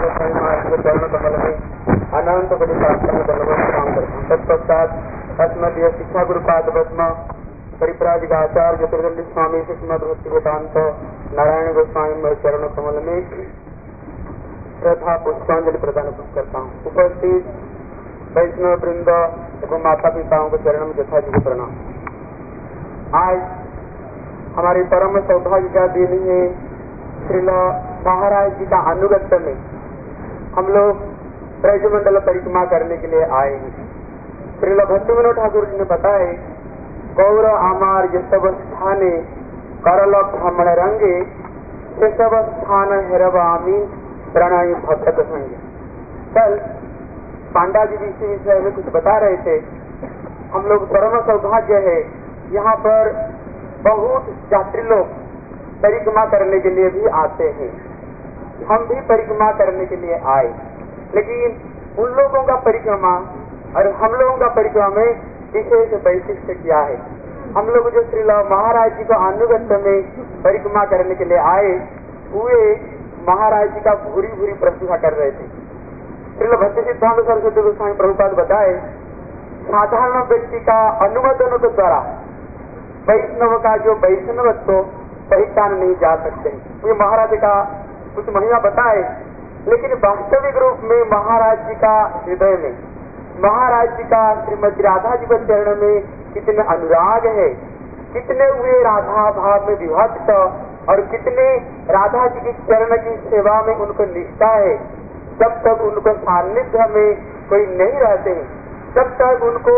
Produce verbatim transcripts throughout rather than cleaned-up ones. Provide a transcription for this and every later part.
चरण कमल में अनंत बड़े तत्पश्चात अस्मदीय शिक्षा गुरुपाद पद्म परिप्राजिक आचार्य ज्योतिर्दंडी स्वामी श्रीमद भक्ति वेदांत नारायण गोस्वामी चरण कमल में श्रद्धा पुष्पांजलि प्रदान करता हूँ। उपस्थित वैष्णव वृंद एवं माता पिताओं को चरण में यथा जी प्रणाम। आज हमारे परम सौभाग्य का दिन है। श्रील महाराज जी का अनुगत्य में हम लोग ब्रजमंडल परिक्रमा करने के लिए आए हैं। श्रील भक्ति विनोद ठाकुर जी ने बताए, गौर आमार ये सब स्थाने करल भ्रमण रंगे ये सब स्थान हेरवामी प्रणय भक्त संगे। कल पांडा जी इसी विषय में कुछ बता रहे थे। हम लोग परम सौभाग्य है, यहाँ पर बहुत यात्री लोग परिक्रमा करने के लिए भी आते हैं। हम भी परिक्रमा करने के लिए आए, लेकिन उन लोगों का परिक्रमा और हम लोगों का परिक्रमा में विशेष वैशिष्ट क्या है। हम लोग जो श्री महाराज जी को अनुगत्य में परिक्रमा करने के लिए आए हुए महाराज जी का भूरी भूरी प्रशंसा कर रहे थे। श्री भक्ति सिद्धांत सरस्वती गोस्वामी प्रभुपाद बताए, साधारण व्यक्ति का अनुमोदन के द्वारा वैष्णव का जो वैष्णवत्व पहचान नहीं जा सकते। ये महाराज का कुछ महिमा बताए, लेकिन वास्तविक रूप में महाराज जी का हृदय में, महाराज जी का श्रीमती राधा जी के चरण में कितने अनुराग है, कितने हुए राधा भाव में विभक्त और कितने राधा जी की चरण की सेवा में उनको निष्ठा है। जब तक उनको सान्निध्य में कोई नहीं रहते हैं, जब तक उनको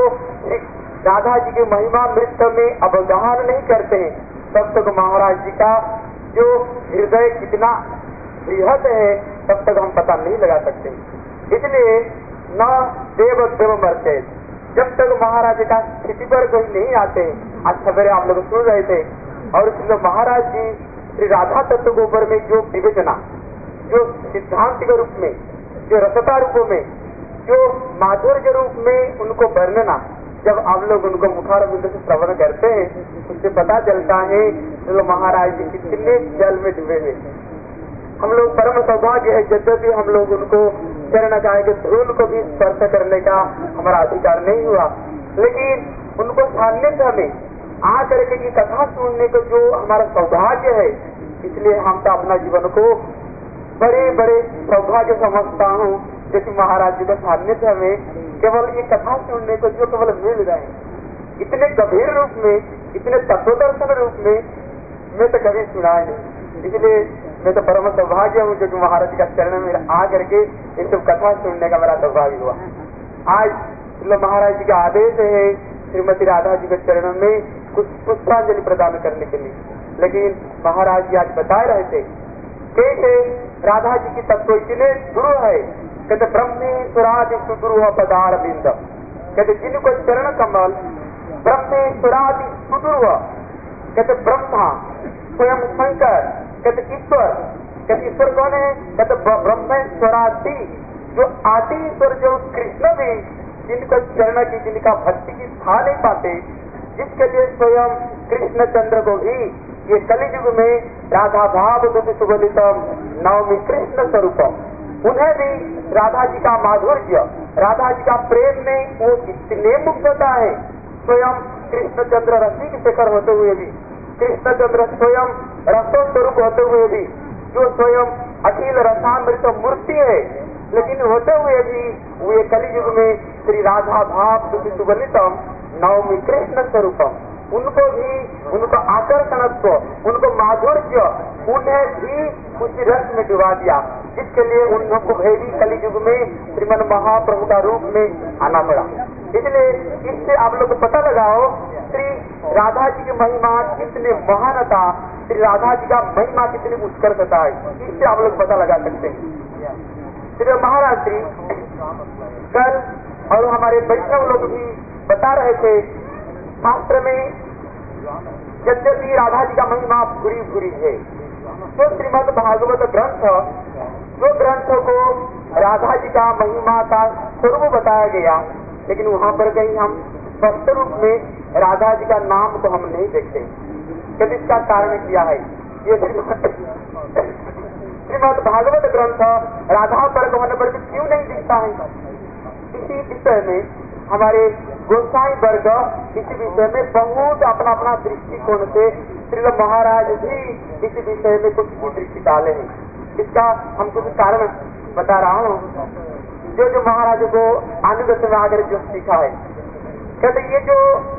राधा जी की महिमा नृत्य में अवगाहन नहीं करते हैं, तब तक महाराज जी का जो हृदय कितना बृहद है तब तक हम पता नहीं लगा सकते। इसलिए न देव देव मरते, जब तक महाराज का स्थिति पर कोई नहीं आते। आज सवेरे आप लोग सुन रहे थे, और इसलिए महाराज जी श्री राधा तत्व के ऊपर में जो विवेचना, जो सिद्धांत के रूप में, जो रसता रूप में, जो माधुर्य रूप में उनको वर्णना, जब आप लोग उनको मुखार बिंदु से श्रवण करते हैं, उससे पता चलता है तो महाराज जी कितने जल में डूबे हुए। हम लोग परम सौभाग्य है, यद्यपि हम लोग उनको चरण गाय के धूल को भी स्पर्श करने का हमारा अधिकार नहीं हुआ, लेकिन उनको सान्निध्य में आकर के की कथा सुनने को जो हमारा सौभाग्य है, इसलिए हम तो अपना जीवन को बड़े बड़े सौभाग्य समझता हूँ। जैसे महाराज जी के सान्निध्य में केवल ये कथा सुनने को जो केवल मिल रहे हैं, इतने गंभीर रूप में, इतने तत्वदर्शन रूप में मैं तो कभी सुना नहीं। इसलिए मैं तो परम सौभाग्य हूँ जो महाराज जी का चरण में आ करके इन सब कथा सुनने का मेरा सौभाग्य हुआ। आज महाराज जी का आदेश है श्रीमती राधा जी के चरण में कुछ पुष्पांजलि प्रदान करने के लिए, लेकिन महाराज जी आज बता रहे थे कैसे राधा जी की तत्व इतने गुरु है। कहते ब्रह्मेश्वरादि सुदुर्व पदार बिंद, कहते जिनको चरण कमल ब्रह्मेश्वरादि सुदुर्व, कहते ब्रह्मा स्वयं शंकर, कहते ईश्वर, कहते ईश्वर कौन है, कहते ब्रह्मेश्वरादि जो आदि ईश्वर जो कृष्ण भी जिनको चरण की, जिनका भक्ति की था नहीं पाते, जिसके लिए स्वयं कृष्ण चंद्र को भी ये कलियुग में राधा भाव सुगलितम नवमी कृष्ण स्वरूपम, उन्हें भी राधा जी का माधुर्य, राधा जी का प्रेम में वो इतने मुक्त होता है। स्वयं कृष्ण चंद्र रसिक शेखर होते हुए भी, कृष्ण चंद्र स्वयं रसो स्वरूप होते हुए भी, जो स्वयं अखिल रसामृत मूर्ति है, लेकिन होते हुए भी वे कलियुग में श्री राधा भाव सुगलितम नवमी कृष्ण स्वरूपम, उनको भी उनको आकर्षणत्व, उनको माधुर्य, उन्हें भी उसी रस में डुबा दिया, जिसके लिए उनको भी कलियुग में श्रीमन महाप्रभु का रूप में आना पड़ा। इसलिए इससे आप लोग को पता लगाओ श्री राधा जी की महिमा कितने महानता, श्री राधा जी का महिमा कितनी उत्कर्षता है, इससे आप लोग पता लगा सकते हैं। श्री महाराज श्री कल और हमारे वैष्णव लोग भी बता रहे थे, शास्त्र में यद्यपि राधा जी का महिमा भूरी भूरी है, तो श्रीमद् भागवत ग्रंथ, जो ग्रंथ को राधा जी का महिमा का स्वरूप बताया गया, लेकिन वहाँ पर कहीं हम स्पष्ट रूप में राधा जी का नाम तो हम नहीं देखते। तो इसका कारण क्या है? ये श्रीमद् श्रीमद् भागवत ग्रंथ राधा वर्ग होने पर भी क्यों नहीं दिखता है? इसी विषय में हमारे गोसाई वर्ग इसी विषय में बहुत अपना अपना दृष्टिकोण से श्रील महाराज भी इसी विषय में कुछ की दृष्टि डाले हैं। इसका हम कुछ कारण बता रहा हूँ। जो जो महाराज को आनंद में आकर जो सीखा है, कहते ये जो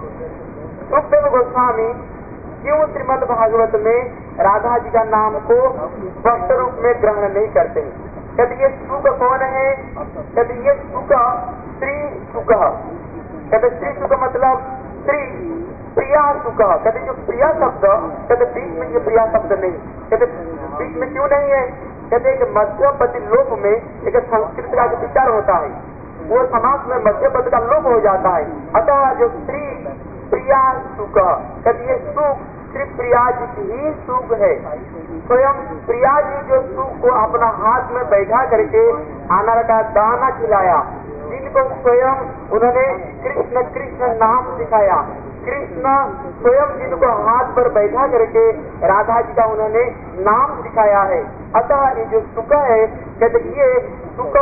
सुखदेव गोस्वामी क्यों श्रीमद् भागवत में राधा जी का नाम को स्पष्ट रूप में ग्रहण नहीं करते हैं? कहते ये सुख कौन है? कहते ये सुख श्री सुख। कहते श्री सुख मतलब श्री प्रिया सुख। कहते जो प्रिया शब्द, कहते बीच में ये प्रिया शब्द नहीं, कहते बीच में क्यों नहीं है? कहते एक मध्यपति लोप में एक संस्कृत का जो विचार होता है वो समाज में मध्यपद का लोप हो जाता है। अतः जो श्री प्रिया सुख, कहते ये सुख श्री प्रिया जी की ही सुख है। स्वयं प्रिया जी जो सुख को अपना हाथ में बैठा करके अनार का दाना खिलाया, जिनको स्वयं उन्होंने कृष्ण कृष्ण नाम सिखाया, कृष्ण स्वयं जिनको हाथ पर बैठा करके राधा जी का उन्होंने नाम सिखाया है। अतः ये जो सुख है, कहते ये सुख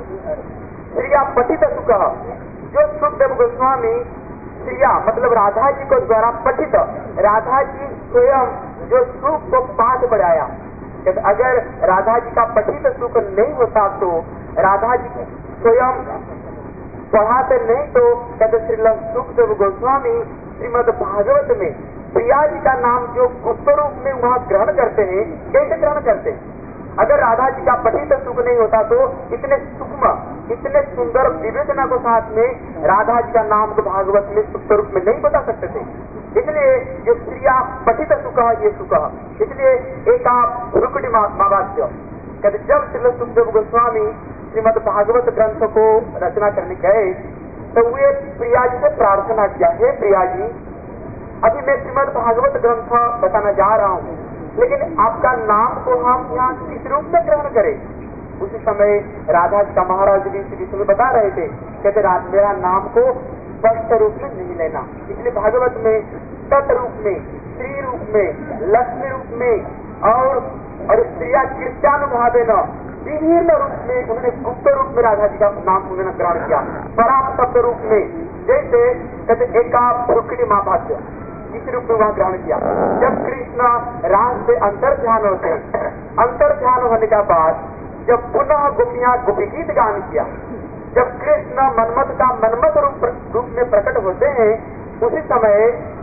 प्रिया पठित सुख, जो सुखदेव गोस्वामी प्रिया मतलब राधा जी को द्वारा पठित, राधा जी स्वयं जो सुख को पाठ बढ़ाया। कहते अगर राधा जी का पठित सुख नहीं होता तो राधा जी स्वयं पढ़ाते नहीं तो कहते श्री सुखदेव गोस्वामी श्रीमद् भागवत में प्रिया जी का नाम जो गुप्त रूप में वहाँ ग्रहण करते हैं, कैसे ग्रहण करते हैं? अगर राधा जी का पठित सुख नहीं होता तो इतने सूक्ष्म, इतने सुंदर विवेचना को साथ में राधा जी का नाम को भागवत में सुप्त रूप में नहीं बता सकते थे। इसलिए जो प्रिया पठित सुख ये सुख, इसलिए एक आप रुकुटी महावाक्य कहते जब श्री सुखदेव गोस्वामी श्रीमद् भागवत ग्रंथ को रचना करने गए तो वे प्रिया जी से प्रार्थना किया, हे प्रिया जी अभी मैं श्रीमद् भागवत ग्रंथ बताना जा रहा हूँ, लेकिन आपका नाम को हम यहाँ किस रूप से ग्रहण करें? उसी समय राधा जी का महाराज जी इस विषय में बता रहे थे, कहते मेरा नाम को स्पष्ट रूप में नहीं लेना। इसलिए भागवत में तत् रूप में, श्री रूप में, लक्ष्मी रूप में और और स्त्रिया कृत्यानुभावे न विभिन्न रूप में उन्होंने गुप्त रूप में राधा जी का नाम उन्होंने ग्रहण किया। पराम शब्द रूप में जैसे कहते एका भ्रुकुटी महाभाष्य इस रूप में वहाँ ग्रहण किया। जब कृष्ण रास से अंतर ध्यान होते हैं, अंतर ध्यान होने के बाद जब पुनः गोपियां गोपी गीत गान किया, जब कृष्ण मनमत का मनमत रूप रूप में प्रकट होते हैं, उसी समय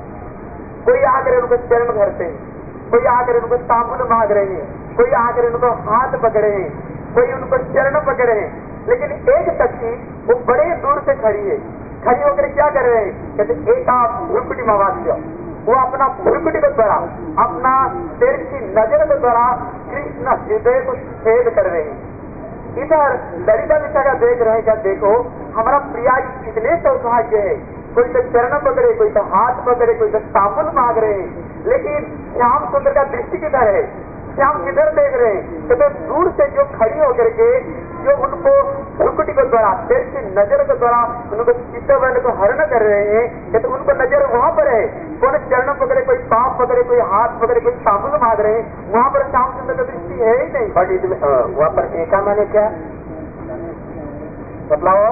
कोई आकर उनको चरण भरते हैं, कोई आकर उनको तांबुल मांग रहे हैं, कोई आकर उनको हाथ पकड़े हैं, कोई उनको चरण पकड़े हैं। लेकिन एक सखी वो बड़े दूर से खड़ी है, खड़ी होकर क्या कर रहे हैं? कहते एक आप भ्रुकुटी महावाक्य, वो अपना भ्रुकुटी के द्वारा, अपना सिर की नजर के द्वारा कृष्ण हृदय को छेद कर रहे हैं। इधर ललिता विषय का देख रहे क्या, देखो हमारा प्रिया कितने सौभाग्य है, कोई तो चरण पकड़े, कोई तो हाथ पकड़े, कोई तो तांबुल मांग रहे हैं, लेकिन श्याम सुंदर का दृष्टि किधर है? श्याम किधर देख रहे हैं? तो, तो दूर से जो खड़ी होकर के जो उनको भ्रुकुटी के द्वारा, सिर की नजर के द्वारा उनको चित्तवर्ण को हरण कर रहे हैं, तो उनको नजर वहाँ पर है, कौन चरण पकड़े, कोई पाँव पकड़े, कोई हाथ पकड़े, कोई तांबुल मांग रहे हैं, वहाँ पर श्याम सुंदर का दृष्टि है ही नहीं। बट इसमें वहाँ पर एका माने क्या बतलाओ?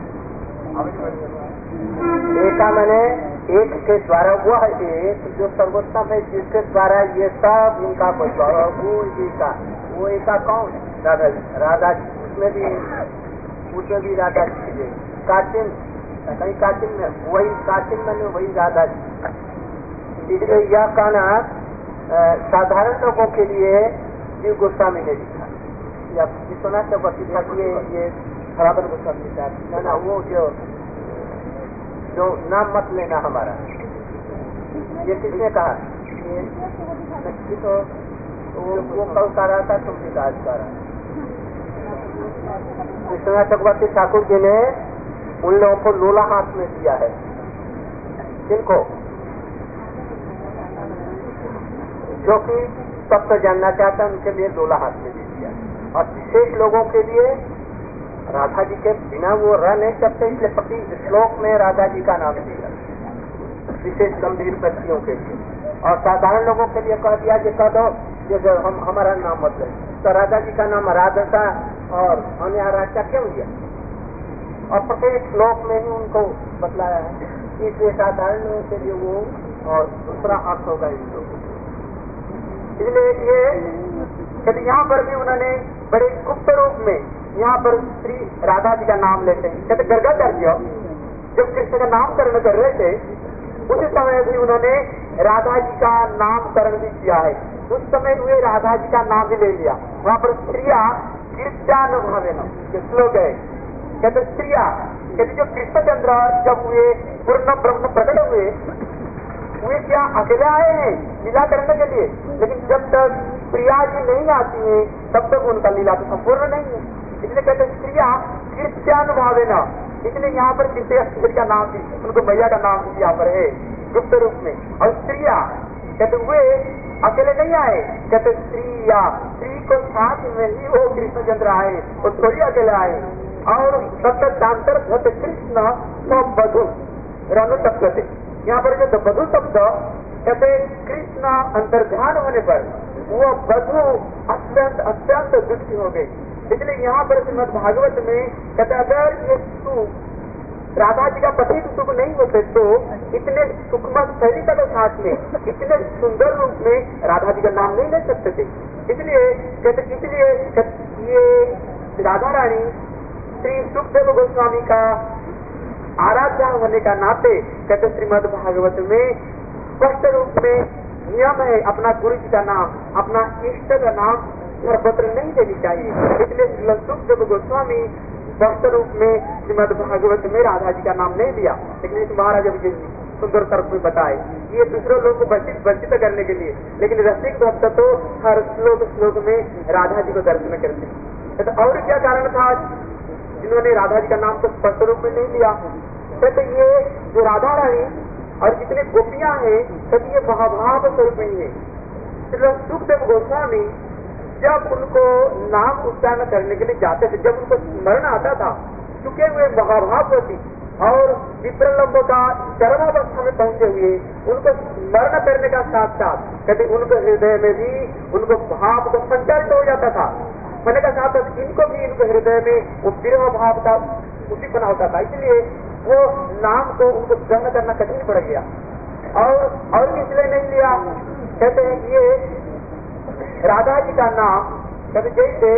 एका मैंने एक के द्वारा वह एक जो सर्वोत्तम है, जिसके द्वारा ये सब इनका बदलाव, वो एका, वो एका कौन? राधा जी। राधा जी उसमें भी उसमें भी राधा जी है, काचिन कहीं काचिन में वही काचिन में वही राधा जी। इसलिए यह कहना साधारण लोगों के लिए जीव गोस्वामी ने लिखा, या विश्वनाथ चक्रवर्ती था ये ये सनातन गोस्वामी लिखा ना, वो जो जो नाम मत लेना हमारा, ये किसने कहा? ये तो वो, वो कल का रहा था, तुमने कहा आज का रहा। विश्वनाथ चक्रवर्ती ठाकुर जी ने उन लोगों को लोला हाथ में दिया है। किनको? जो कि तत्व जानना चाहता है उनके लिए लोला हाथ में दे दिया, और विशेष लोगों के लिए राधा जी के बिना वो रह नहीं सकते, इसलिए प्रति श्लोक में राधा जी का नाम दिया विशेष गंभीर व्यक्तियों के लिए, और साधारण लोगों के लिए कह दिया कि कह दो जैसे हम हमारा नाम मतलब तो राधा जी का नाम राधा था और हमने राधा क्यों दिया, और प्रत्येक श्लोक में ही उनको बतलाया है। इसलिए साधारण लोगों के लिए वो और दूसरा अर्थ होगा इन लोगों। इसलिए ये कहते यहाँ पर भी उन्होंने बड़े गुप्त रूप में यहाँ पर श्री राधा जी का नाम लेते हैं। कहते गर्गाचार्य जब कृष्ण का नामकरण कर रहे थे उसी समय भी उन्होंने राधा जी का नामकरण भी किया है। उस समय वे राधा जी का नाम भी ले लिया। वहाँ पर स्त्रिया कीर्त्यानुभावेन ये श्लोक है। कहते स्त्रिया कहते जो कृष्णचंद्र जब हुए पूर्ण ब्रह्म प्रकट हुए वे क्या अकेले आए हैं लीला करने के लिए, लेकिन जब तक प्रिया जी नहीं आती है तब तक उनका लीला तो संपूर्ण नहीं है। इसलिए कहते स्त्रिया कीर्त्यानुभावेन, इसलिए यहाँ पर स्त्री का नाम भी उनको मैया का नाम भी यहाँ पर है गुप्त रूप में। और स्त्रिया कहते हुए अकेले नहीं आए, कहते स्त्रिया स्त्री को साथ में ही वो कृष्णचंद्र आए, वो थोड़ी अकेले आए। और तत्तर कृष्ण बधु रनु तत्व यहाँ पर जो बधु शब्द कहते कृष्ण अंतर्ध्यान होने पर वो बधु अत्यंत अत्यंत दुखी हो गई। इसलिए यहाँ पर श्रीमद् भागवत में कहते अगर ये सुख राधा जी का पति सुख नहीं होते तो इतने सुखमय शैली का साथ में इतने सुंदर रूप में राधा जी का नाम नहीं ले सकते थे। इसलिए कहते इसलिए ये राधा रानी श्री सुखदेव गोस्वामी का आराध्या होने का नाते कहते श्रीमद् भागवत में स्पष्ट रूप में नियम है अपना गुरु जी का नाम अपना इष्ट का नाम सर्वत्र नहीं देनी चाहिए। इसलिए सुखदेव गोस्वामी स्पष्ट रूप में श्रीमद् भागवत में राधा जी का नाम नहीं दिया, लेकिन इस महाराजा विजय जी सुंदर तर्क में बताए ये दूसरे लोगों को वंचित वंचित करने के लिए, लेकिन रसिक भक्त तो हर श्लोक श्लोक में राधा जी को दर्शन करते हैं। तो और क्या कारण था जिन्होंने राधा जी का नाम तो स्पष्ट रूप में नहीं लिया? कहते ये जो राधा रानी और जितने गोपियां हैं कहते ये महाभाव स्वरूप ही है। सुखदेव गोस्वामी जब उनको नाम उच्चारण करने के लिए जाते थे, जब उनको स्मरण आता था, चूंकि वे महाभाववती और विप्रलंब का चरमावस्था में पहुंचे हुए उनको स्मरण करने का साथ साथ कहते उनको हृदय में भी उनको भाव को संचालित हो जाता था। होने का साथ साथ इनको भी इनको हृदय में वो विरह भाव का उसी बना होता था। इसलिए वो नाम को उनको ग्रहण करना कठिन पड़ गया और और इसलिए नहीं लिया। कहते हैं कि ये राधा जी का नाम कहते जैसे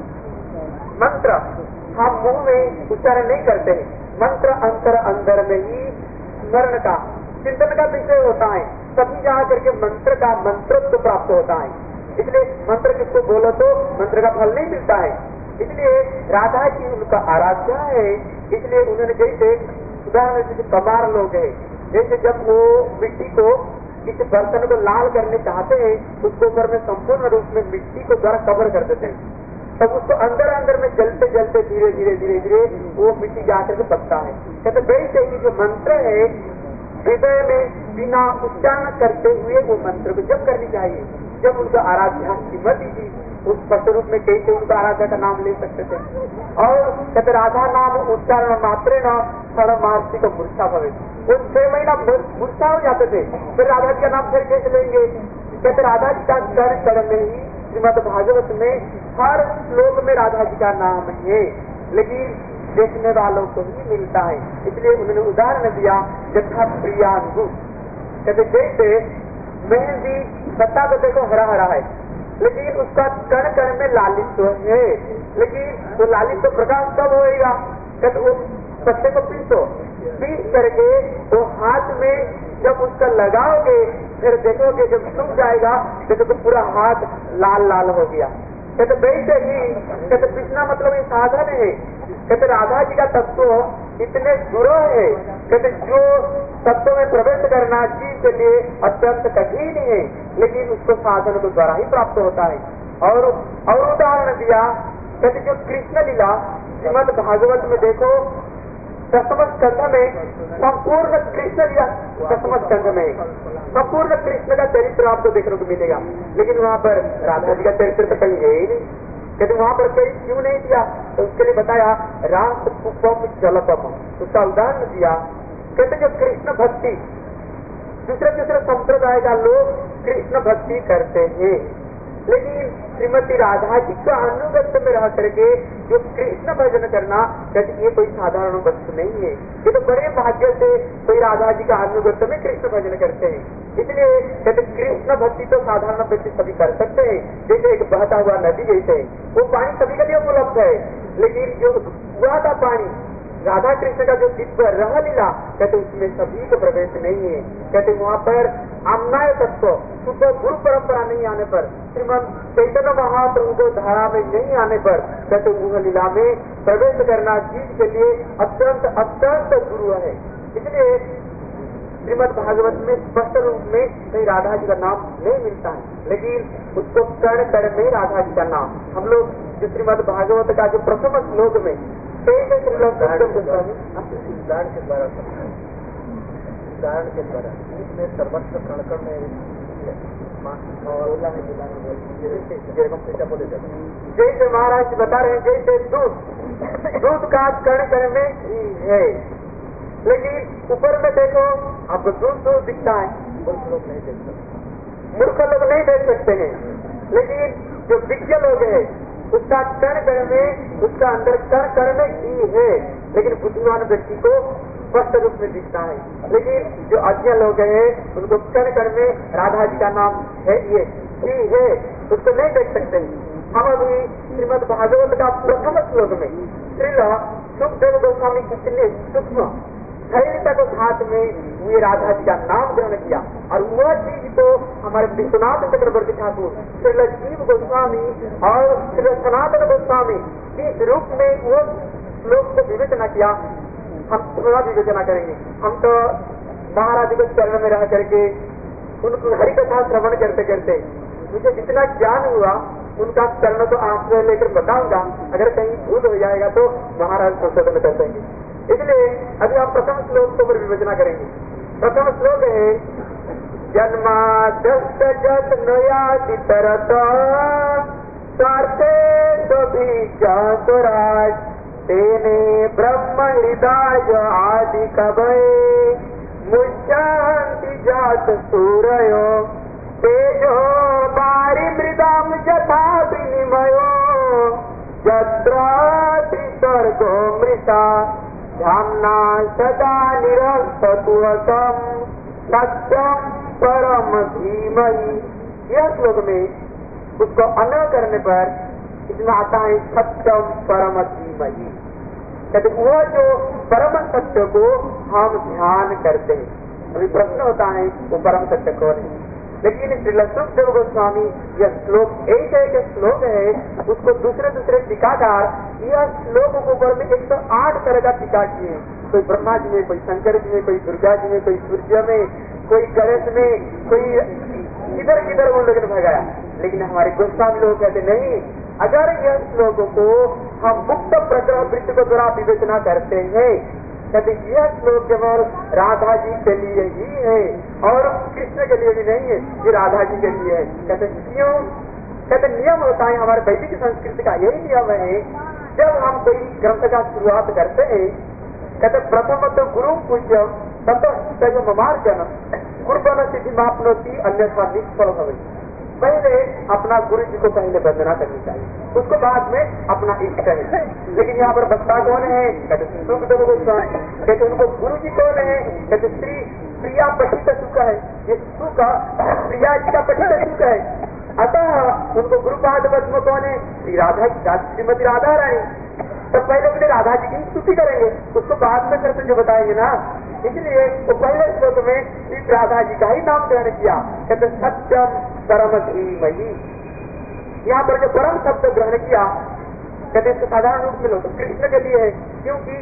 मंत्र हम मुंह में उच्चारण नहीं करते हैं, मंत्र अंतर अंदर में ही स्मरण का चिंतन का विषय होता है, तभी जा करके मंत्र का मंत्रत्व प्राप्त होता है। इसलिए मंत्र किसको बोलो तो मंत्र का फल नहीं मिलता है। इसलिए राधा जी उनका आराध्या है। इसलिए उन्होंने जैसे उदाहरण जैसे कमार लोग हैं, जैसे जब वो मिट्टी को इस बर्तन को लाल करने चाहते हैं उसको ऊपर में संपूर्ण रूप में मिट्टी को द्वारा कवर कर देते हैं, तब उसको अंदर अंदर में जलते जलते धीरे धीरे धीरे धीरे वो मिट्टी जाकर के पकता है। कहते वैसे ही जो मंत्र है हृदय में बिना उच्चारण करते हुए वो मंत्र को जब करनी चाहिए। जब उनका आराध्या श्रीमती जी उस स्पष्ट रूप में कैसे उनका आराध्या का नाम ले सकते थे। और कहते राधा नाम उच्चारण मात्रे न क्षण मार्सी को मूर्छा भवे, वो छह महीना मूर्छा हो जाते थे, फिर राधा जी का नाम फिर कैसे लेंगे? कहते राधा जी का कर्ण कर्ण में ही श्रीमद् भागवत में हर श्लोक में राधा जी का नाम है, लेकिन देखने वालों को ही मिलता है। इसलिए उन्होंने उदाहरण दिया यथा प्रियांगु, कहते जैसे मेहंदी पत्ता तो देखो हरा हरा है लेकिन उसका कण कण में लालित्य है, लेकिन वो लालित्य प्रकाश कब होएगा? कहते वो पत्ते को पीसो, पीस करके वो हाथ में जब उसका लगाओगे फिर देखोगे जब सूख जाएगा तो, तो पूरा हाथ लाल लाल हो गया। कहते वैसे ही कहते पीसना मतलब ये साधन है। कहते राधा जी का तत्व इतने दुरूह है, कहते जो तत्व में प्रवेश करना जीव के लिए अत्यंत कठिन है, लेकिन उसको साधन के द्वारा ही प्राप्त होता है। और और उदाहरण दिया कहते जो कृष्ण लीला श्रीमद् भागवत में देखो दसम स्कंध में संपूर्ण कृष्ण लीला दसम स्कंध में संपूर्ण कृष्ण का चरित्र आपको देखने को मिलेगा, लेकिन वहाँ पर राधा जी का चरित्र तो कहीं है ही नहीं। कहते वहाँ पर कहीं क्यों नहीं दिया? तो उसके लिए बताया रास पुष्पम जलपम, उसका उदाहरण दिया। कहते जो कृष्ण भक्ति दूसरे दूसरे संप्रदाय का लोग कृष्ण भक्ति करते हैं, लेकिन श्रीमती राधा जी का अनुगत्य में रह करके जो कृष्ण भजन करना, कहते ये कोई साधारण वस्तु नहीं है। ये तो बड़े भाग्य से कोई राधा जी का अनुगत्य में कृष्ण भजन करते हैं। इसलिए कहते कृष्ण भक्ति तो साधारण व्यक्ति सभी कर सकते हैं, जैसे एक बहता हुआ नदी जैसे वो पानी सभी के लिए उपलब्ध है। लेकिन जो हुआ था पानी राधा कृष्ण का जो दिव्य रह लीला, कहते उसमें सभी को प्रवेश नहीं है। कहते वहाँ पर आम्नाय तत्व शुद्ध गुरु परंपरा नहीं आने पर, श्रीमद चैतन्य महाप्रभु को धारा में नहीं आने पर, कहते वह लीला में प्रवेश करना जीव के लिए अत्यंत अत्यंत गुरु है। इसलिए श्रीमद भागवत में स्पष्ट रूप में कहीं राधा जी का नाम नहीं मिलता है, लेकिन उसको कर्ण कर्ण में राधा जी का नाम हम लोग जो श्रीमद भागवत का जो प्रथम श्लोक में उदाहरण के द्वारा उदाहरण के द्वारा इसमें सर्वस्व कणकण में जैसे महाराज बता रहे हैं, जैसे दूध दूध का कण कण में ही है, लेकिन ऊपर में देखो आपको दूध दूध दिखता है, मूर्ख लोग नहीं देख सकते, मूर्ख लोग नहीं देख सकते हैं। लेकिन जो विज्ञ लोग है उसका कण कण में, उसका अंदर कण कण में ही है, लेकिन बुद्धिमान व्यक्ति को स्पष्ट रूप में दिखता है। लेकिन जो अज्ञ लोग हैं उनको कण कण में राधा जी का नाम है, ये ही है, उसको नहीं देख सकते। हम अभी श्रीमद भागवत का प्रथम श्लोक में श्रील सुखदेव गोस्वामी कितने सूक्ष्म धैर्यता के साथ में ये राधा जी का नाम ग्रहण किया, और वह चीज तो हमारे विश्वनाथ चक्रवर्ती ठाकुर श्रील जीव गोस्वामी और श्री सनातन गोस्वामी इस रूप में वो श्लोक को विवेचना किया। हम थोड़ा विवेचना करेंगे। हम तो महाराज के चरण में रह करके उनको हरि कथा श्रवण करते करते मुझे जितना ज्ञान हुआ उनका चरण तो आश्रय लेकर बताऊंगा, अगर कहीं भूल हो जाएगा तो महाराज संशोधन कर देंगे। इसलिए अभी हम प्रथम श्लोक को विवेचना करेंगे। प्रथम श्लोक है जन्माद्यश्च जत नयाति तरत स्वार्थे स्वराज तेने ब्रह्म हृदय आदि कवये मुच्यन्ति जात सूरयो तेजो बारी मृदाम यथा विनिमयो यत्र त्रिसर्गो मृता धाम्ना सदा निरस्ततुहकम् सत्यम परम धीमहि। यह श्लोक में उसको अन्वय करने पर इसमें आता है सत्यम परम धीमहि। कहते वह जो परम सत्य को हम ध्यान करते हैं। अभी प्रश्न होता है वो परम सत्य कौन है, लेकिन श्रील सुखदेव गोस्वामी यह श्लोक एक एक श्लोक है, उसको दूसरे दूसरे टीकाकार यह श्लोक के ऊपर में एक सौ आठ तरह का टीका किए। कोई ब्रह्मा जी में, कोई शंकर जी में, कोई दुर्गा जी में, कोई सूर्य में, कोई गणेश में, कोई किधर किधर उन लोगों ने भगाया। लेकिन हमारे गोस्वामी लोग कहते नहीं, अगर यह श्लोक को हम मुक्त प्रग्रह वृत्ति को द्वारा विवेचना करते हैं, कहते यह श्लोक केवल राधा जी के लिए ही है और कृष्ण के लिए भी नहीं है, ये राधा जी के लिए है। कहते क्यों? कहते नियम होता है हमारे वैदिक संस्कृति का यही नियम है, जब हम कोई ग्रंथ का शुरुआत करते हैं, कहते प्रथम तो गुरु पूज्य तथा ममार्जन कुर्बन सिद्धि मापनोती अन्यथा निष्फल भवेत्। पहले अपना गुरु जी को पहले वंदना करनी चाहिए, उसको बाद में अपना इष्ट है। लेकिन यहाँ पर बच्चा कौन है? कहते सुखदेव गोस्वामी। कहते उनको गुरु जी कौन है? कहते श्री प्रिया पठित सुख है, ये सुख प्रिया जी का पठित सुख है। अतः उनको गुरुपाद पद्म कौन है? श्री राधा श्रीमती राधा रानी। तो पहले अपने राधा जी की स्तुति करेंगे, उसको बाद में फिर जो बताएंगे ना। इसलिए वो पहले श्लोक में श्री राधा जी का ही नाम ग्रहण किया। कहते सत्यम परम धीमहि। यहाँ पर जो परम शब्द ग्रहण किया, कहते इसको साधारण रूप में लो तो कृष्ण के लिए है, क्योंकि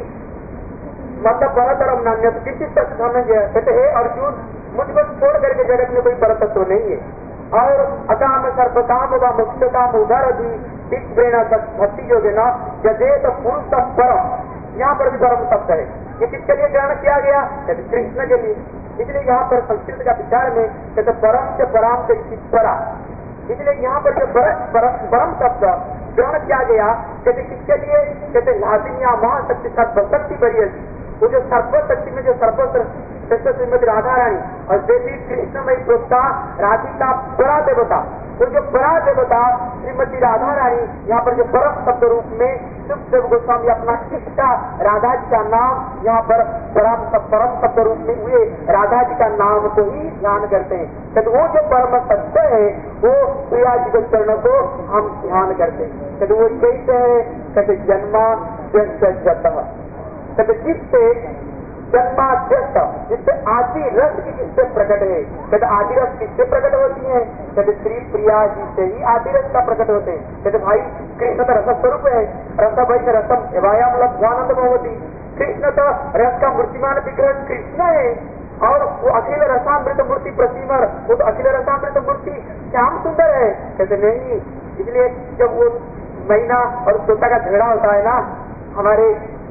मतलब परतरम नान्य किसी तक समझ है। कहते है अर्जुन, मुझको छोड़ करके जगत में कोई परतत्व तो नहीं है, और अकाम सर्वकाम व मुक्त काम उधर भी प्रेरणा भक्ति जो है ना जदेत पुरुष परम। यहाँ पर भी परम शब्द है, ये किसके लिए ग्रहण किया गया? कहते कृष्ण के लिए। इसलिए यहाँ पर संस्कृत का विचार में कहते परम से पराम से परा। इसलिए यहाँ पर जो परम शब्द ग्रहण किया गया, कहते किसके लिए? कहते लादिन्या महाशक्ति सर्वशक्ति बड़ी, वो जो सर्वशक्ति में जो सर्वश्रेष्ठ श्रीमती राधा रानी और देवी कृष्णमयी प्रोत्ता राधिका बड़ा देवता वो जो बड़ा देवता श्रीमती राधा रानी यहाँ पर जो परम शब्द रूप में सुखदेव गोस्वामी अपना इष्टा राधा जी का नाम यहाँ पर परम परम शब्द रूप में हुए राधा जी का नाम को ही ध्यान करते हैं। कहते वो जो परम सत्य है वो प्रिया जी के चरणों को हम ध्यान करते हैं। कहते वो कैसे है? कहते जन्मा जत कहते जिससे जन्माद्यस्त जिससे आदि रस की किससे प्रकट है? कहते आदि रस किससे प्रकट होती है? कहते श्री प्रिया जी से ही आदि रस का प्रकट होते हैं। कहते भाई कृष्ण तो रस स्वरूप है, रस भाई रसम एवायाम लब्धानंद भवती। कृष्ण तो रस का मूर्तिमान विग्रह कृष्ण है और वो अखिल रसामृत मूर्ति प्रतिमर, वो तो अखिल रसामृत मूर्ति श्याम सुंदर है। कहते नहीं, इसलिए जब वो महीना और तोता का झगड़ा होता है ना, हमारे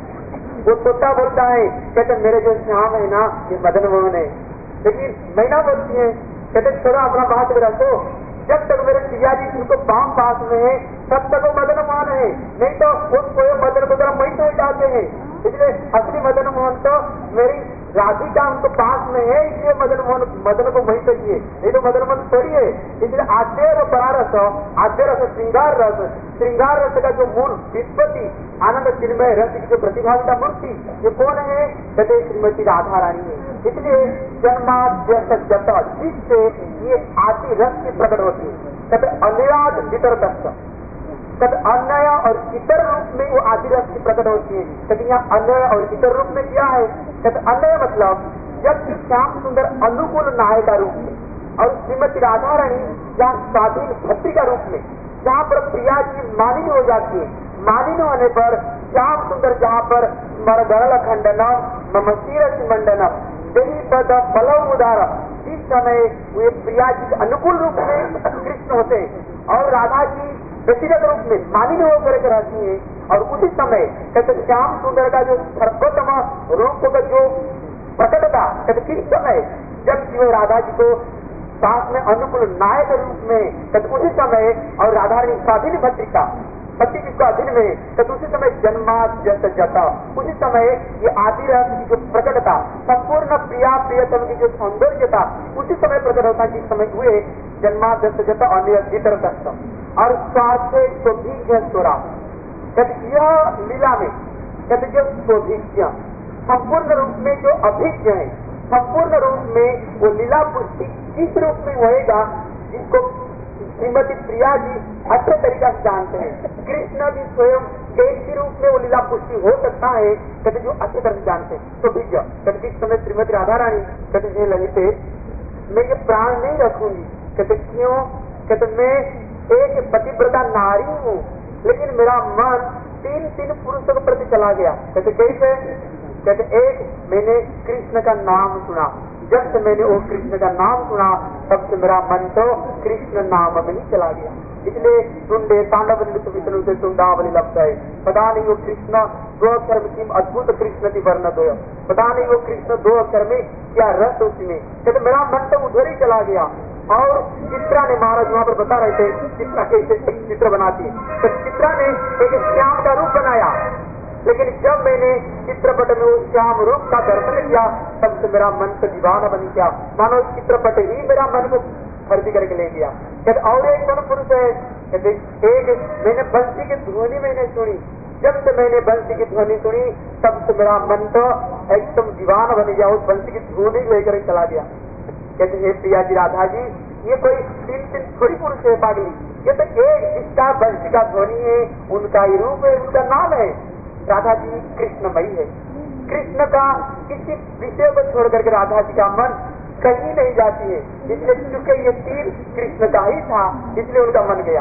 वो तोता बोलता है कहते मेरे जो श्याम है ना ये मदन मोहन है, लेकिन मैना बोलती है कहते छोड़ो अपना बात में रखो, जब तक मेरे पिया जी उनको पाम पास में है तब तक वो मदन मोहन है, नहीं तो वो कोई मदन को जरा मई तो जाते हैं। इसलिए असली मदन मोहन तो मेरी राधिका उनको पास में है, इसलिए मदन मोहन मदन को वहीं चाहिए, नहीं तो मदन मोहन थोड़ी है। इसलिए आद्य और परारस, आद्य रस श्रृंगार रस, श्रृंगार रस का जो मूल विस्पति आनंद चिन्मय रस की जो प्रतिभागिता मूर्ति ये कौन है? कहते श्रीमती राधा रानी है। इसलिए जन्माद्य जत जिससे ये आदि रस की प्रकट होती है। कहते अनिराद वितर दस्त, कहते अन्य और इतर रूप में वो आदि रस की प्रकट होती है। कहते यहाँ अन्य और इतर रूप में क्या है? कहते अन्य मतलब जब श्याम सुंदर अनुकूल नायक का रूप में और श्रीमती राधा रानी जहाँ स्वाधीन भद्री का रूप में, जहाँ पर प्रिया जी मालिन हो जाती है, मालिन होने पर श्याम सुंदर जहाँ पर मरगल खंडनम मम शीरस मंडनम देवी पद फलव उदार, इस समय वे प्रिया जी के अनुकूल रूप में कृष्ण होते हैं और राधा जी व्यक्तिगत रूप में मालिन होकर के रहती है। और उसी समय कहते श्याम सुंदर का जो सर्वोत्तम रूप का जो प्रकटता कहते किस समय जब शिव राधा जी को साथ में अनुकूल नायक रूप में कहते उसी समय और राधा रानी स्वाधीन भद्रिका पति जिसको अधीन में कहते उसी समय जन्माद्य जता, उसी समय ये आदि रस की जो प्रकटता संपूर्ण प्रिया प्रियतम की जो सौंदर्यता उसी समय प्रकट होता है जिस समय हुए जन्माद्य जता अन्य तक और स्वार्थ स्वभिज्ञ स्वरा। कहते यह लीला में कहते जो स्वभिज्ञ संपूर्ण रूप में जो अभिज्ञ है, संपूर्ण रूप में वो लीला पुष्टि किस रूप में होएगा जिसको श्रीमती प्रिया जी अच्छे तरीका से जानते हैं। कृष्ण भी स्वयं एक ही रूप में वो लीला पुष्टि हो सकता है कहते जो अच्छे तरह से जानते हैं। तो बीज कहते इस समय श्रीमती राधा रानी कहते हे ललिते मैं ये प्राण नहीं रखूंगी। कहते क्यों? कहते मैं एक पतिव्रता नारी हूँ लेकिन मेरा मन तीन तीन पुरुषों के प्रति चला गया। कहते कैसे? कहते एक मैंने कृष्ण का नाम सुना, जब से मैंने वो कृष्ण का नाम सुना तब से मेरा मन तो कृष्ण नाम में ही चला गया। इसलिए टुंडे तांडव नृत्य विष्णु से टुंडावली लगता है। पता नहीं वो कृष्ण दो अक्षर में किम अद्भुत कृष्ण की वर्ण दो, पता नहीं वो कृष्ण दो अक्षर में क्या रस उसमें। कहते मेरा मन तो उधर ही चला गया। और चित्रा ने महाराज वहाँ पर बता रहे थे चित्रा कैसे एक चित्र बनाती है। तो चित्रा ने एक श्याम का रूप बनाया, लेकिन जब मैंने चित्रपट में उस श्याम रूप का दर्शन किया तब से मेरा मन तो दीवाना बन गया, मानो चित्रपट ही मेरा मन को खरीदी करके ले गया। कहते और एक कौन पुरुष है? कहते एक मैंने बंसी की ध्वनि मैंने सुनी, जब से मैंने बंसी की ध्वनि सुनी तब से मेरा मन तो एकदम दीवाना बन गया, उस बंसी की ध्वनि लेकर चला गया। कहते हे प्रिया जी राधा जी ये कोई तीन तीन थोड़ी पुरुष है पागली, ये तो एक जिसका बंसी का ध्वनि है उनका ही रूप है, उनका नाम है। राधा जी कृष्णमयी है, कृष्ण का किसी विषय को छोड़ करके राधा जी का मन कहीं नहीं जाती है। इसलिए चूंकि ये तीर कृष्ण का ही था इसलिए उनका मन गया।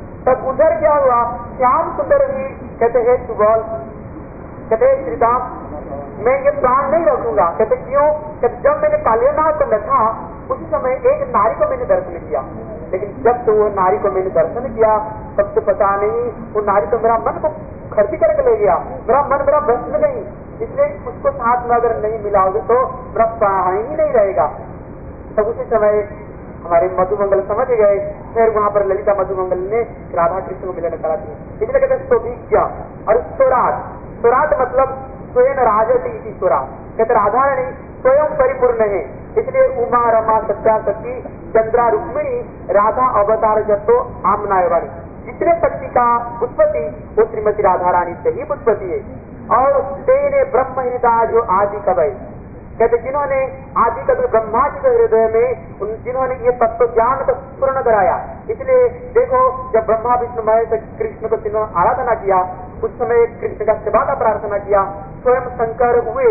तब उधर क्या हुआ? श्याम सुंदर ही कहते हे सुबल, कहते श्रीराम मैं ये प्राण नहीं रखूंगा। कहते क्यों? कहते जब मैंने कालियानाथ को देखा उसी समय एक नारी को मैंने दर्शन किया, लेकिन जब तो वो नारी को मैंने दर्शन किया तब तो पता नहीं वो नारी तो मेरा मन को खर्ची करके ले गया, मेरा मन मेरा बस में नहीं। इसलिए उसको साथ में अगर नहीं मिलाओगे तो मेरा प्राण ही नहीं रहेगा। तब उसी समय हमारे मधुमंगल समझ गए, फिर वहाँ पर ललिता मधुमंगल ने राधा कृष्ण को मिलन करा दी। इसलिए कहते स्वभिज्ञ और स्वराट, स्वराट मतलब स्वयं राजती स्वराट। कहते राधा रानी स्वयं परिपूर्ण है, इसलिए उमा रमा सत्या शक्ति चंद्रा रुक्मिणी राधा अवतार जतो आमनाय वाली, जितने शक्ति का उत्पत्ति वो श्रीमती राधा रानी से ही उत्पत्ति है। और तेने ब्रह्म हृदय जो आदि कवय, कहते जिन्होंने आदि कवि ब्रह्मा जी के हृदय में उन जिन्होंने ये तत्व ज्ञान को पूर्ण कराया। इसलिए देखो जब ब्रह्मा विष्णु महेश कृष्ण को जिन्होंने आराधना किया उस समय कृष्ण का सेवा का प्रार्थना किया, स्वयं शंकर हुए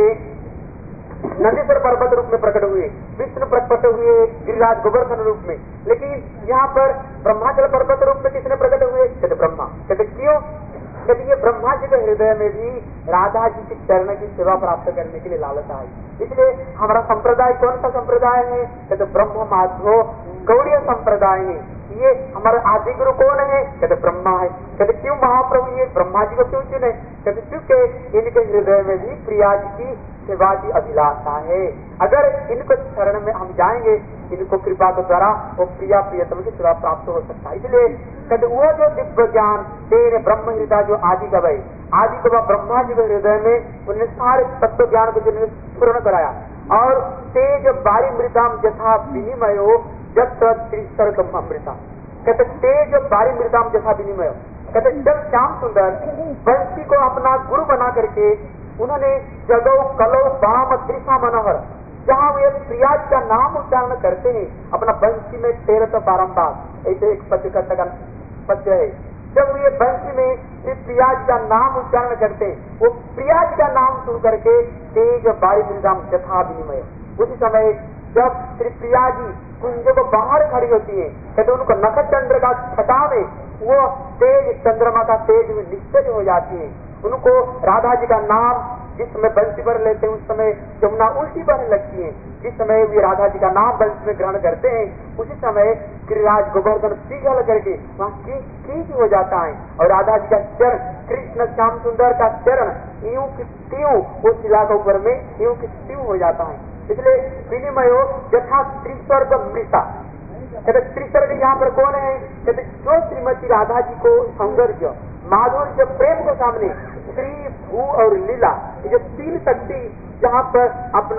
नंदीश्वर पर्वत रूप में प्रकट हुए, विष्णु प्रकट हुए गिरिराज गोवर्धन रूप में, लेकिन यहाँ पर ब्रह्माचल पर्वत रूप में किसने प्रकट हुए? कहते ब्रह्मा। कहते क्यों? कहते ये ब्रह्मा जी के हृदय में भी राधा जी के चरण की सेवा प्राप्त करने के लिए लालसा आई। इसलिए हमारा संप्रदाय कौन सा संप्रदाय है? कहते ब्रह्म माधव गौड़ीय संप्रदाय है। ये हमारा आदि गुरु कौन है? कहते ब्रह्मा है। कहते क्यों महाप्रभु ये ब्रह्मा जी को क्यों चुने? कहते क्योंकि इनके हृदय में भी प्रिया जी की सेवा की अभिलाषा है। अगर इनको शरण में हम जाएंगे, इनको कृपा के द्वारा वो प्रिया प्रियतम की सेवा प्राप्त हो सकता है। इसलिए कहते वो जो दिव्य ज्ञान तेरे ब्रह्म हृदय जो आदि कवय, आदि कवय ब्रह्मा जी के हृदय में उन्हें सारे तत्व ज्ञान को जिन्होंने पूर्ण कराया। और तेज बारी मृताम जथा विनिमयो जत्र त्रिसर्ग अमृता, कहते तेज बारी मृताम जथा विनिमय, कहते जब श्याम सुंदर बंसी को अपना गुरु बना करके उन्होंने जगो कलो बाम त्रिषा मनोहर, जहाँ वे प्रियाज का नाम उच्चारण करते हैं अपना बंसी में तेरह तो बारम्बार, ऐसे एक पद्य का पद्य है। जब वे बंसी में श्री प्रियाज का नाम उच्चारण करते हैं, वो प्रियाज का नाम सुन करके तेज बारी मृदाम जथा विनिमय, उसी समय जब श्री प्रिया जी कुंज को बाहर खड़ी होती है, कहते उनको नख चंद्र का छटा में वो तेज चंद्रमा का तेज में निश्चय हो जाती है। उनको राधा जी का नाम जिस समय बंसी पर लेते हैं उस समय जमुना उल्टी बहने लगती है। जिस समय वे राधा जी का नाम बंसी में ग्रहण करते हैं उसी समय गिरिराज गोवर्धन पिघल करके वहाँ कीच हो जाता है और राधा जी का चरण, कृष्ण श्याम सुंदर का चरण यूं की त्यों वो शिला के ऊपर में यूं की त्यों हो जाता है। इसलिए विनिमयो यथा त्रिस्वर्ग मृता, कहते त्रिस्वर्ग यहाँ पर कौन है? कहते जो श्रीमती राधा जी को सौंदर्य माधुर्य प्रेम को सामने श्री भू और लीला ये जो तीन शक्ति जहाँ पर अपना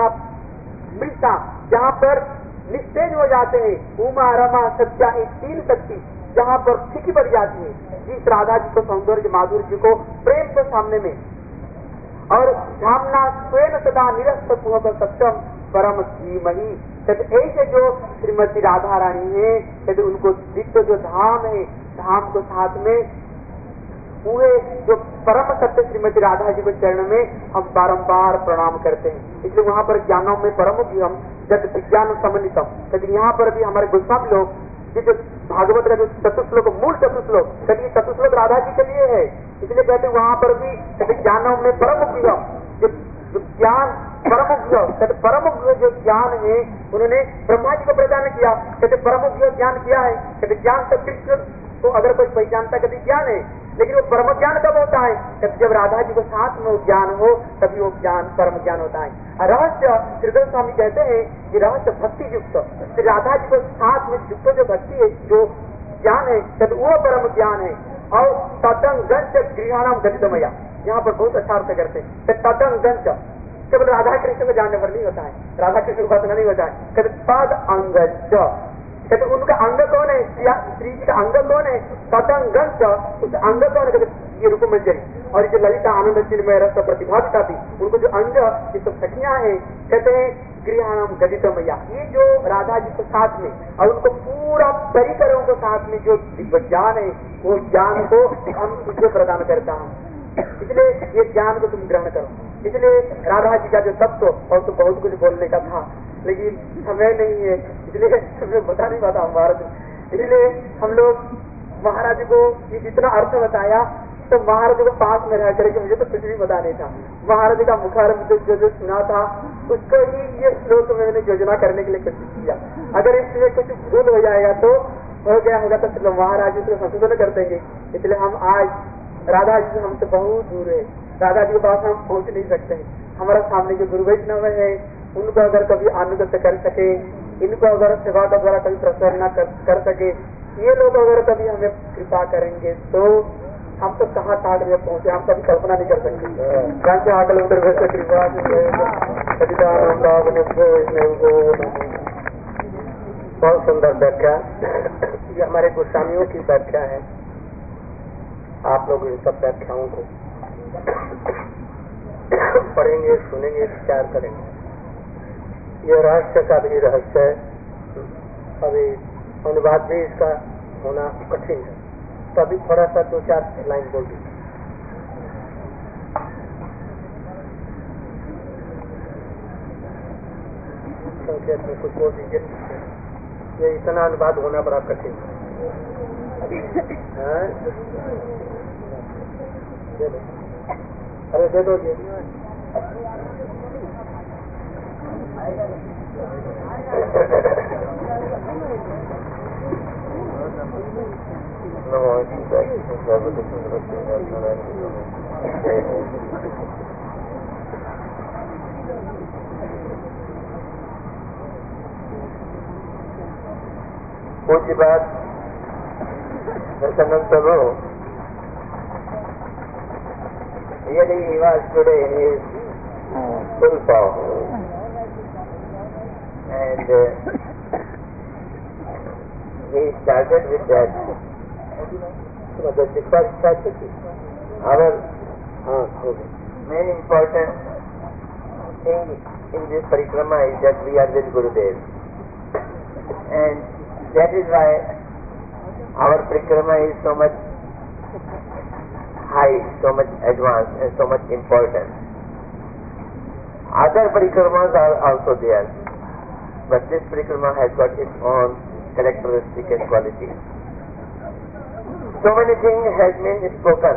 मृता, जहाँ पर निस्तेज हो जाते हैं, उमा रमा सत्या, ये तीन शक्ति जहाँ पर फीकी पड़ जाती है जिस राधा जी को सौंदर्य माधुर्य को प्रेम को सामने में, और धामना स्वयं सदा निरस्त सत्यम परम धीमहि, कहते ऐसे जो श्रीमती राधा रानी है कहते उनको दिव्य जो धाम है, धाम को साथ में हुए जो परम सत्य श्रीमती राधा जी के चरण में हम बारंबार प्रणाम करते हैं। इसलिए वहाँ पर ज्ञानों में परम हम जब विज्ञान सम्मिलितम, कहते यहाँ पर भी हमारे गोस्वामी लोग जो भागवत का जो चतुश्लोक मूल चतुश्लोक कहते चतुश्लोक राधा जी के लिए है। इसलिए कहते वहाँ पर भी कहते ज्ञानों में परम जो ज्ञान परम कहते परम जो ज्ञान है उन्होंने ब्रह्मा जी को प्रदान किया। कहते परम ज्ञान किया है, कहते ज्ञान तो कृष्ण तो अगर कोई पहचानता कहते ज्ञान है, लेकिन वो परम ज्ञान कब होता है? कहते जब राधा जी को साथ में वो ज्ञान हो तभी वो ज्ञान परम ज्ञान होता है। रहस्य श्रीधर स्वामी कहते हैं कि रहस्य भक्ति युक्त श्री राधा जी को साथ में युक्त जो भक्ति है जो ज्ञान है कहते वो परम ज्ञान है। और तटंग गंच गृहाणाम गतितमया, यहाँ पर बहुत अच्छा अर्थ करते हैं। तटंग गंच केवल राधा कृष्ण को जानने पर नहीं होता है, राधा कृष्ण को उपासना नहीं होता है। कहते तद अंग, कहते उनका अंग कौन है? श्री जी का अंग कौन है? तदंग, उस अंग कौन है? कहते ये रूप मंजरी और ये ललिता आनंद चिन्मय रस प्रतिभागिता थी, उनको जो अंग ये सब सखियां हैं कहते हैं गृहाणाम गदितमया, ये जो राधा जी के साथ में और उनको पूरा परिकरों के साथ में जो ज्ञान है वो ज्ञान को हम तुझे प्रदान करता हूँ, इसलिए ये ज्ञान को तुम ग्रहण करो। इसलिए राधा जी का जो तत्व और तो बहुत कुछ बोलने का था लेकिन समय नहीं है, इसलिए तुम्हें बता नहीं पाता महाराज। इसलिए हम लोग महाराज को ये जितना अर्थ बताया तो महाराज को पास में रह करके मुझे तो कुछ भी पता नहीं था। महाराज का मुखारंभ जो जो सुना था उसको ही ये श्लोक मैंने योजना करने के लिए कोशिश किया। अगर इसमें कुछ भूल हो जाएगा तो हो गया होगा तो चलो महाराज उसको संशोधन कर देंगे। इसलिए हम आज राधा जी से हमसे बहुत दूर है, राधा जी के पास हम पहुंच नहीं सकते हैं। हमारा सामने जो गुरु वैष्णव है उनको अगर कभी अनुगत्य कर सके, इनको अगर सेवा का द्वारा कभी प्रसन्न कर, कर सके, ये लोग अगर कभी हमें कृपा करेंगे तो हम तो कहाँ कहाँ तक पहुँचे, हम कभी कल्पना नहीं कर सकते। कहाँ से आकल उधर वैसे कृपा बहुत सुंदर व्याख्या, ये हमारे गोस्वामियों की व्याख्या है। आप लोग इन सब व्याख्याओं को पढ़ेंगे, सुनेंगे, विचार करेंगे। ये रहस्य का भी रहस्य है, अभी अनुवाद भी इसका होना कठिन है, तो अभी थोड़ा सा दो चार लाइन बोल दीजिए। संक्षेप में कुछ बोल दीजिए। ये इतना अनुवाद होना बड़ा कठिन है। दे दो, अरे दे दो जी। पूज्य बात दर्शनम प्रभु, really he was today in his full power, and uh, he started with that. The first strategy, our uh, main important thing in this parikrama is that we are with Gurudev, and that is why our parikrama is so much high, so much advanced, and so much important. Other parikramas are also there, but this parikrama has got its own characteristic and quality. So many things has been spoken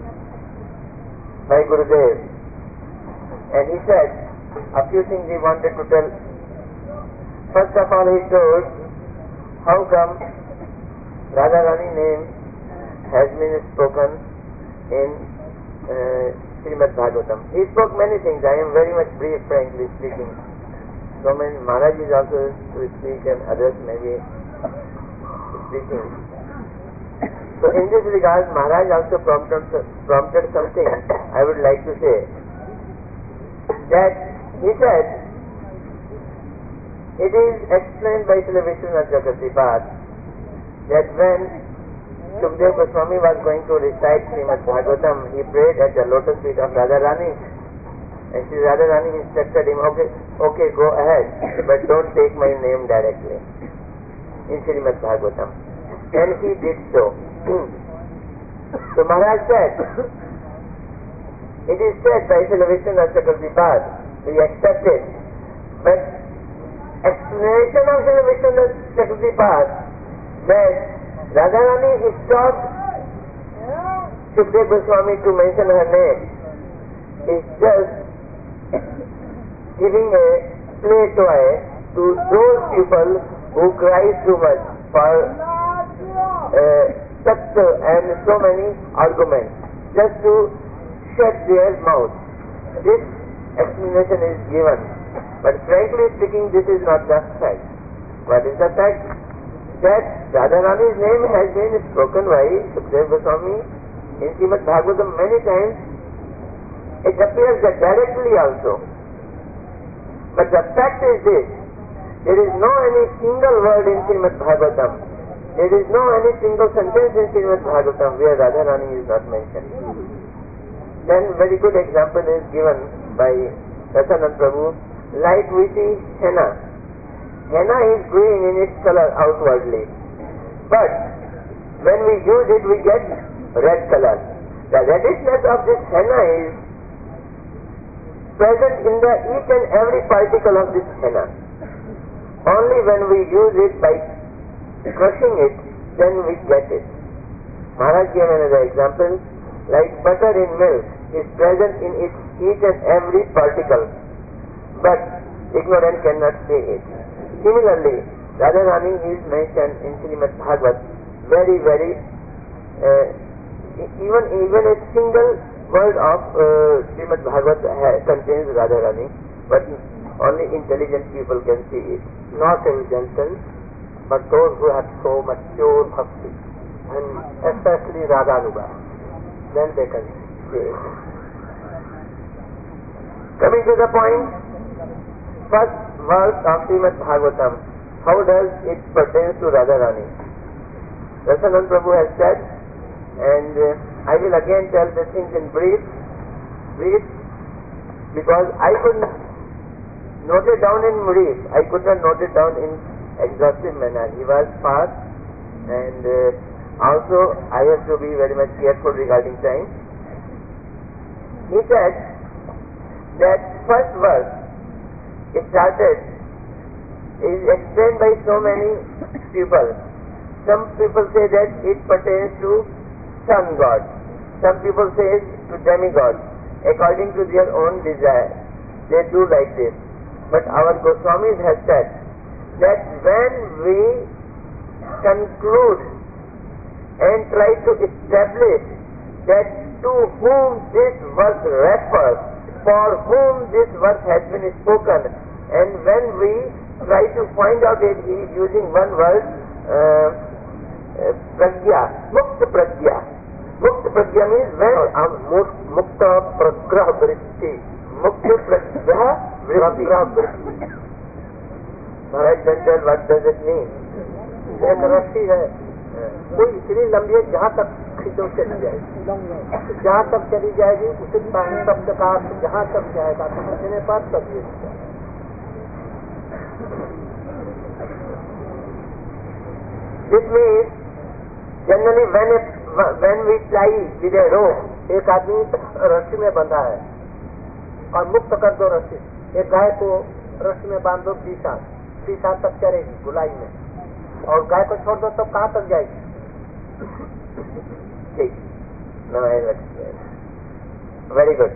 by Gurudev, and he said a few things he wanted to tell. First of all, he told how come Radharani name has been spoken in uh, Srimad Bhagavatam. He spoke many things. I am very much brief, frankly speaking. So many Maharaj is also to speak and others may be speaking. So in this regard, Maharaj also prompted, prompted something I would like to say. That he said, it is explained by Srila Vishwanath Chakravarti that when Shukdev Goswami was going to recite Srimad Bhagavatam, he prayed at the lotus feet of Radharani, and Sri Radharani instructed him, okay, okay, go ahead, but don't take my name directly in Srimad Bhagavatam. And he did so. So Maharaj said, it is said by Srila Vishwanath Chakravarti, we accept it, but explanation of Srila Vishwanath Chakravarti that Radharani stopped Shukdev Goswami to mention her name is just giving a play toy to those people who cry too much for uh, such and so many arguments, just to shut their mouth. This explanation is given, but frankly speaking, this is not the fact. What is the fact? That Radharani's name has been spoken by Shukdev Goswami in Srimad Bhagavatam many times. It appears that directly also. But the fact is this, there is no any single word in Srimad Bhagavatam, there is no any single sentence in Srimad Bhagavatam where Radharani is not mentioned. Then very good example is given by Rasanand Prabhu, like we see henna. Henna is green in its color outwardly, but when we use it we get red color. The reddishness of this henna is present in the each and every particle of this henna. Only when we use it by crushing it, then we get it. Maharaj gave another example, like butter in milk is present in its each and every particle, but ignorant cannot see it. Similarly, Radharani is mentioned in Srimad Bhagavat very, very, uh, even even a single word of uh, Srimad Bhagavat contains Radharani, but only intelligent people can see it. Not intelligent, but those who have so much pure bhakti, and especially Radhanuga. then they can see it. Coming to the point, first verse of Srimad Bhagavatam, how does it pertain to Radharani? Rasanand Prabhu has said, and uh, I will again tell the things in brief, brief, because I could note it down in brief, I could not note it down in exhaustive manner. He was fast, and uh, also I have to be very much careful regarding time. He said that first verse, it started, is explained by so many people. Some people say that it pertains to sun god. Some people say to demigod, according to their own desire. They do like this. But our Goswamis have said that when we conclude and try to establish that to whom this verse refers, for whom this verse has been spoken, and when we try to find out that he is using one word, uh, uh, pragya, mukta pragya. Mukta pragya means when uh, mukta pragrah vritti. Mukta pragrah vritti. Maharaj, then tell what does it mean? एक रस्सी है, कोई इतनी लंबी है जहाँ तक खींचो चली जाएगी, जहाँ तक चली जाएगी उसी शब्द का अर्थ जहाँ तक जाएगा समझने पर तब ये This means generally when it, when we tie with a rope, एक आदमी रस्सी में बंधा है और मुक्त कर दो रस्सी, एक गाय को रस्सी में बांध दो बीस हाथ, बीस हाथ तक चलेगी गुलाई में, और गाय को छोड़ दो तब कहाँ तक जाएगी? ठीक, very good.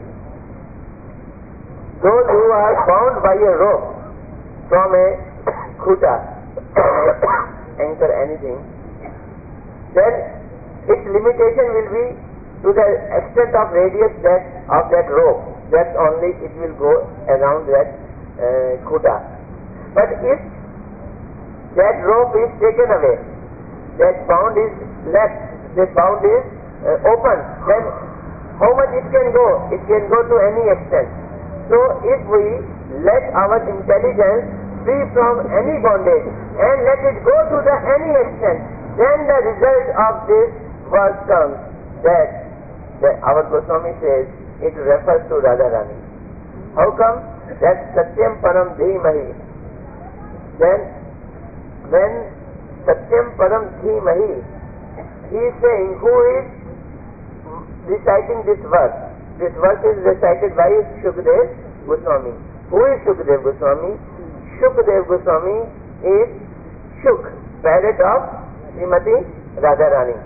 Those who are bound by a rope from a khuta, anchor, anything, then its limitation will be to the extent of radius that of that rope. That only it will go around that uh, khuta. But if that rope is taken away, that bound is left, this bound is uh, open, then how much it can go? It can go to any extent. So if we let our intelligence free from any bondage and let it go to the any extent, then the result of this verse comes that, that our Goswami says it refers to Radharani. How come? That Satyam Param Dhimahi. Then when Satyam Param Dhimahi, he is saying who is reciting this verse. This verse is recited by Shukdev Goswami. Who is Shukdev Goswami? Shukdev Goswami is Shuk, parrot of Srimati Radharani.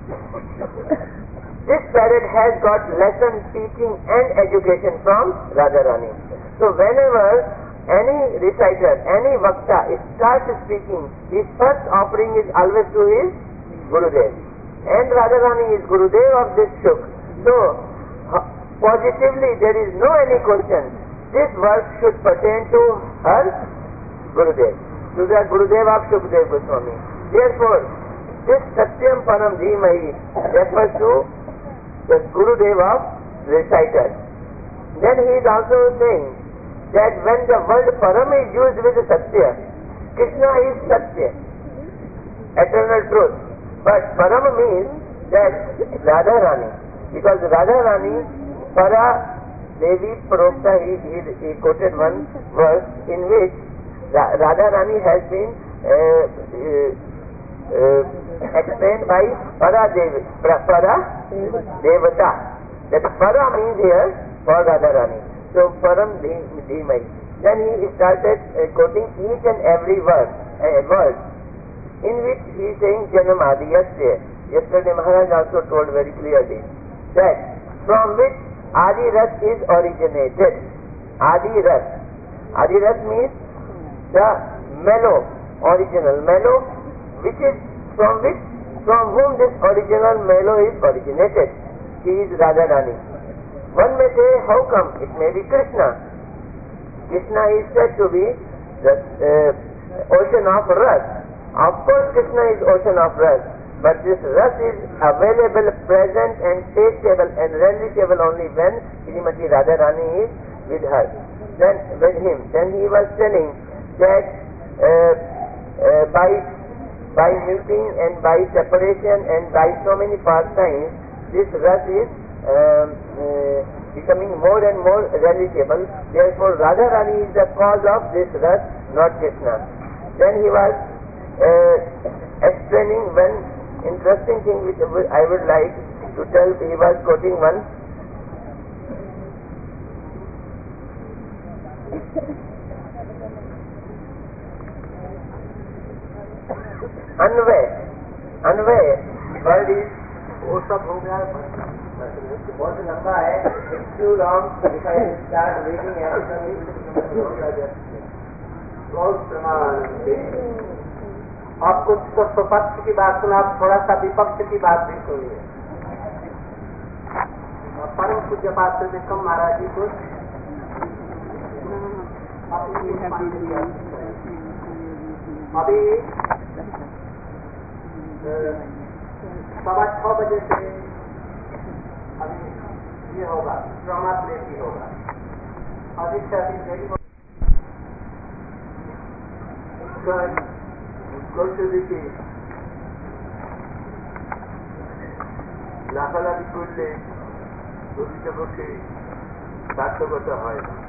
This parrot has got lesson, teaching and education from Radharani. So whenever any reciter, any Vakta starts speaking, his first offering is always to his Gurudev. And Radharani is Gurudev of this Shuk. So positively there is no any question. This verse should pertain to her Gurudev, to the Gurudev of Shukdev Goswami. Therefore, this Satyam Param Dhimahi refers to the Gurudev of reciter. Then he is also saying that when the word Param is used with Satya, Krishna is Satya, eternal truth. But Param means that Radharani, because Radharani, Para Devi Prokta, he, he, he quoted one verse in which Radharani has been uh, uh, uh, explained by Para Devi, Para Devata. That Para means here for Radharani. So Param Dhimai. Then he started uh, quoting each and every verse, uh, word in which he is saying Janam Adi Yasya. Yesterday Maharaj also told very clearly that from which Adi Ras is originated. Adi Ras. Adi Ras means the mellow, original mellow, which is from which, from whom this original mellow is originated. He is Radharani. One may say, how come? It may be Krishna. Krishna is said to be the uh, ocean of Ras. Of course Krishna is ocean of Ras, but this Ras is available present and tasteable and relatable only when Srimati Radharani is with her, then with him. Then he was telling that uh, uh, by by meeting and by separation and by so many pastimes, this ras is um, uh, becoming more and more relatable. Therefore, Radharani is the cause of this ras, not Krishna. Then he was uh, explaining one interesting thing which I would like to tell. He was quoting one. Anvay, Anvay, word is वो सब हो गया बहुत लंबा है. It's too long. If I start reading everything, बहुत प्रमाण. आप कुछ तो स्वपक्ष की बात सुना, आप थोड़ा सा विपक्ष की बात भी सुनिए. परम पूज्य पात्र विक्रम महाराज जी को अभी सवा छह बजे से अभी ये होगा, ड्रामा प्ले भी होगा. अधिक से अधिक देरी होगा. কৌশলীকে লাফালাফি করলে প্রকৃতপক্ষে সার্থকতা হয় না.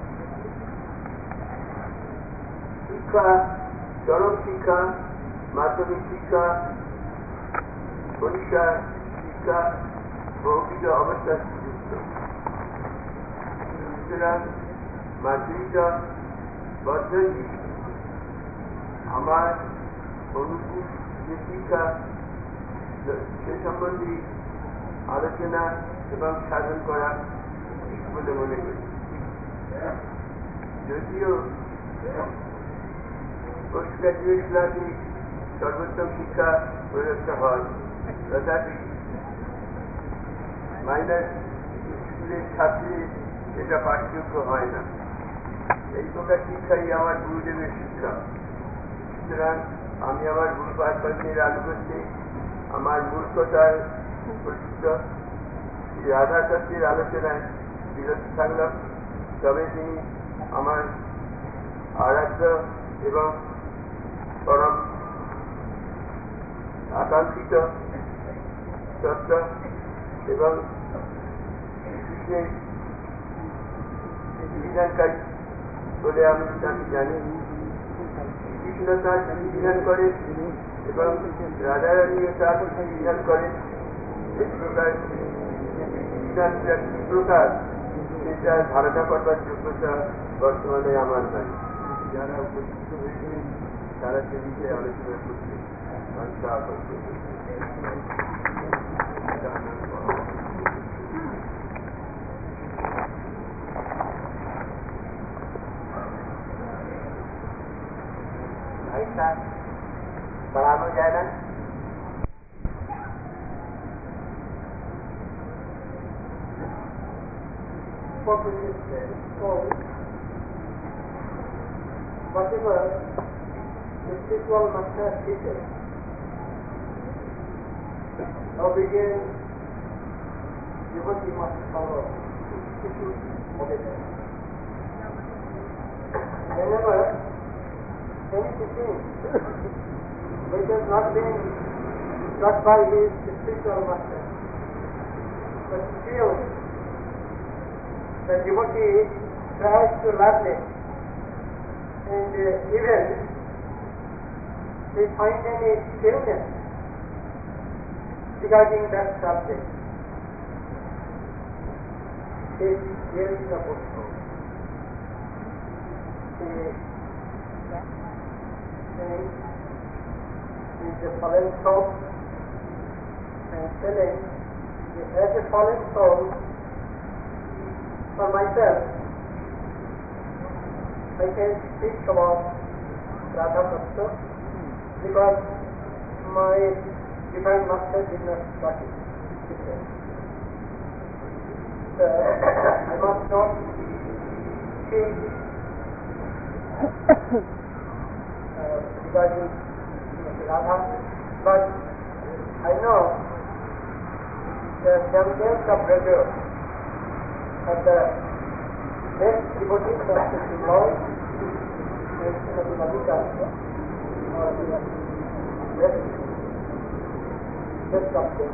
শিক্ষা, চরম শিক্ষা, মাধ্যমিক শিক্ষা, পরীক্ষা শিক্ষা বহুবিধ অবস্থা যুক্ত. সুতরাং মাধ্যমিকা পদ্ধতি আমার অনুকূল যে শিক্ষা সে সম্বন্ধে আলোচনা এবং সাধন করা ঠিক বলে মনে করি. যদিও পোস্ট গ্রাজুয়েট ক্লাসে সর্বোত্তম শিক্ষা প্রদত্ত হয়, তথাপি মাইনার স্কুলের ছাত্রীর সেটা পাঠযোগ্য হয় না. এই প্রকার শিক্ষাই আমার গুরুদেবের শিক্ষা. সুতরাং আমি আমার গুরুপাদ পত্নীর আনুগত্যে আমার মূর্খতার পরিচিত শ্রী রাধা তত্ত্বের আলোচনায় বিরত থাকলাম. তবে তিনি আমার আরাধ্য এবং পরম আকাঙ্ক্ষিত তত্ত্ব এবং শ্রীকৃষ্ণের বিধানকারী বলে আমি তাকে জানি. কৃষ্ণ তার বিধান করে এবং রাধারানীও তার বিধান করে. এই প্রকার বিধানটা কি প্রকার সেটা ধারণা করবার যোগ্যতা বর্তমানে আমার নাই. যারা উপস্থিত হয়েছে তারা সে বিষয়ে আলোচনা করছে. ऐसा बढ़ाना जाए ना. Whatever the spiritual master teaches, obedient devotee must follow institute obedience. Whenever any teaching which has not been taught by his spiritual master, but still the devotee tries to learn it, and uh, even they find any stillness regarding that subject, is really the book. Is the fallen soul, and telling as a fallen soul for myself, I can speak about Radha Tattva because my divine master did not practice it. So I must not speak uh, regarding Radha, but I know the champions of Brazil and the best devotees of the Lord and Srimati Madhika are the best, best of them.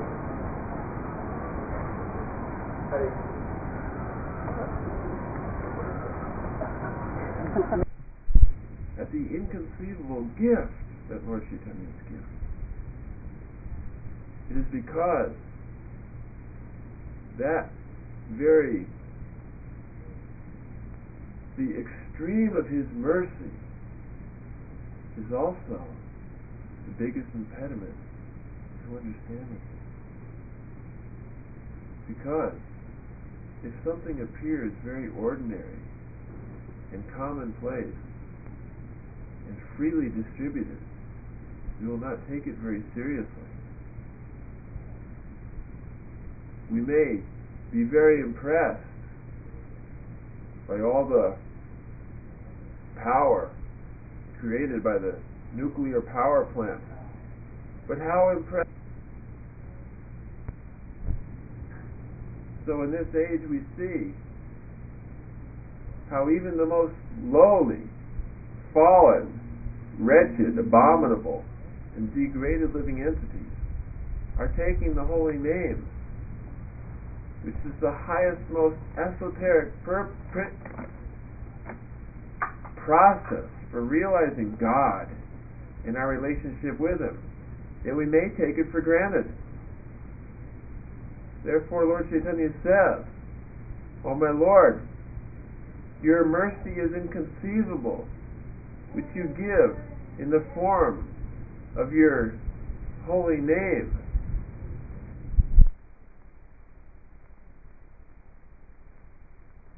Hare at the inconceivable gift that Lord Chaitanya's gift. It is because that very, the extreme of His mercy is also the biggest impediment to understanding it. Because if something appears very ordinary and commonplace and freely distributed, we will not take it very seriously. We may be very impressed by all the power created by the nuclear power plant, but how impressed. So in this age we see how even the most lowly, fallen, wretched, abominable, and degraded living entities are taking the holy name, which is the highest, most esoteric per- pr- process for realizing God and our relationship with Him, and we may take it for granted. Therefore, Lord Chaitanya says, "O my Lord, your mercy is inconceivable, which you give in the form of your holy name.